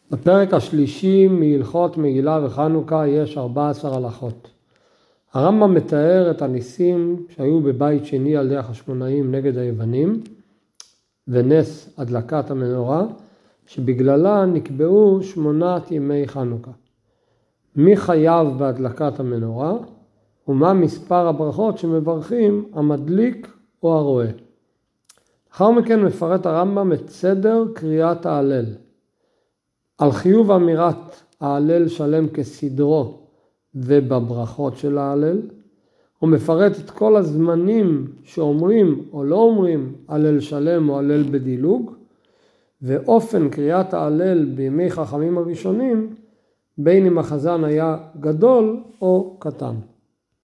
בפרק השלישי מהלכות מגילה וחנוכה יש 14 הלכות. הרמב"ם מתאר את הניסים שהיו בבית שני על ידי החשמונאים נגד היוונים, ונס הדלקת המנורה, שבגללה נקבעו 8 ימי חנוכה. מי חייב בהדלקת המנורה, ומה מספר הברכות שמברכים המדליק או הרואה. לאחר מכן מפרט הרמב"ם את סדר קריאת ההלל. על חיוב אמירת ההלל שלם כסדרו ובברכות של ההלל, הוא מפרט את כל הזמנים שאומרים או לא אומרים הלל שלם או הלל בדילוג, ואופן קריאת ההלל בימי חכמים הראשונים, בין אם החזן היה גדול או קטן.